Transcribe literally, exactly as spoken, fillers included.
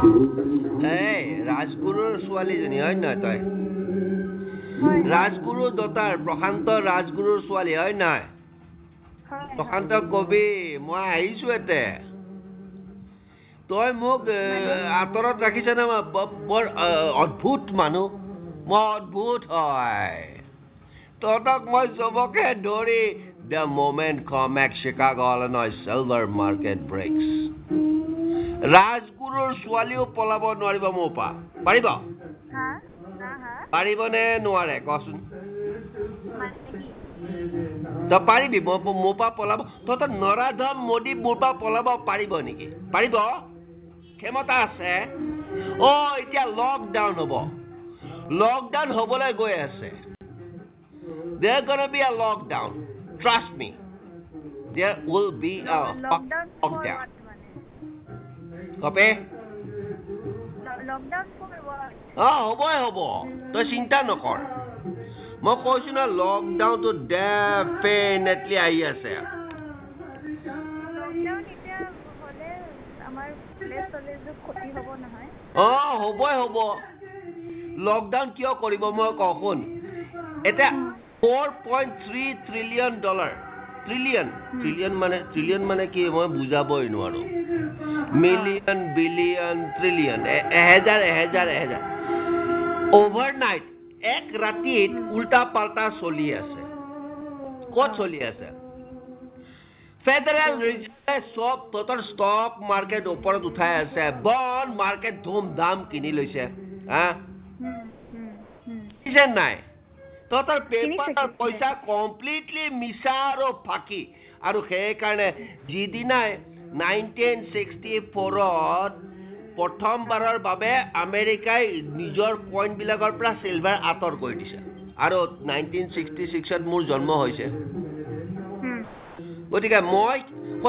এই ৰাজগুৰুৰ ছোৱালীজনী হয় নহয় তই ৰাজগুৰু দতাৰ প্ৰশান্ত ৰাজগুৰুৰ ছোৱালী হয় নহয় প্ৰশান্ত কবি মই আহিছো এতে তই মোক আঁতৰত ৰাখিছ না বৰ অদ্ভুত মানুহ মই অদ্ভুত হয় তহঁতক মই চবকে ধৰি the moment Comex Chicago Illinois silver market breaks ৰাজগুৰুৰ ছোৱালীও পলাব নোৱাৰিব মোৰ পা পাৰিব হা হা হা পাৰিব নে নোৱাৰে কচোন তই পাৰিবি মোৰ পা পলাব তহঁতৰ নৰাধম মোদী মোৰ পা পলাব পাৰিব নেকি পাৰিব ক্ষমতা আছে অ এতিয়া লকডাউন হ'ব লকডাউন হ'বলৈ গৈ আছে there's gonna be a lockdown trust me there will be a lockdown for what copy lockdown for what ah হবই হব তই চিন্তা নকৰ মই কৈছো না লকডাউন তো ডেফিনেটলি আহি আছে লকডাউন এতিয়া হলে আমাৰ প্লেস হলে যে ক্ষতি হ'ব নহয় অ হবই হব লকডাউন কিয় কৰিব মই কওঁ শুন এটা four point three trillion dollar trillion trillion মানে trillion মানে কি মই বুজাবই নোৱাৰো মিলিয়ন বিলিয়ন ট্ৰিলিয়ন এহেজাৰ এহেজাৰ এহেজাৰ overnight এক ৰাতিত উল্টা পাল্টা চলি আছে ক'ত চলি আছে ফেডাৰেল ৰিজাৰ্ভে সব total stock market ওপৰত উঠাই আছে বন্ড মাৰ্কেট ধুম ধাম কিনি লৈছে হা কিছে নাই total পেপাৰ পইচা কমপ্লিটলি মিছা আৰু ফাকি আৰু সেই কাৰণে যিদিনাই nineteen sixty-four ত প্ৰথমবাৰৰ বাবে আমেৰিকাই নিজৰ কইন বিলাকৰ পৰা সিলভাৰ আঁতৰ কৰি দিছে আৰু nineteen sixty-six ত মোৰ জন্ম হৈছে গতিকে মই